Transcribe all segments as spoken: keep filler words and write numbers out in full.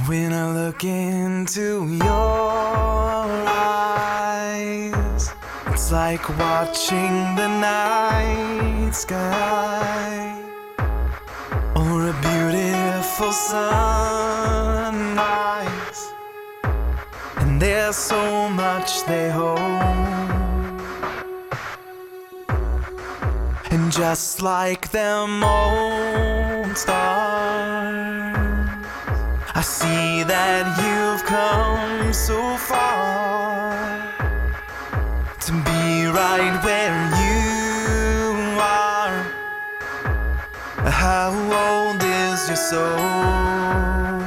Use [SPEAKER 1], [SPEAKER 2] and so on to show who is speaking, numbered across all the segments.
[SPEAKER 1] When I look into your eyes, it's like watching the night sky or a beautiful sunrise. And there's so much they hold. And just like them old stars, I see that you've come so far to be right where you are. How old is your soul?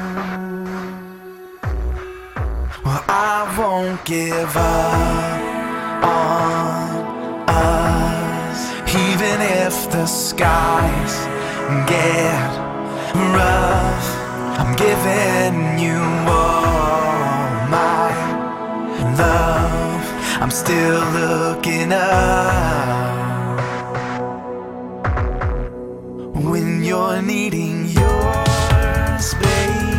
[SPEAKER 1] Well, I won't give up on us, even if the skies get rough. I'm giving you all my love. I'm still looking up. When you're needing your space,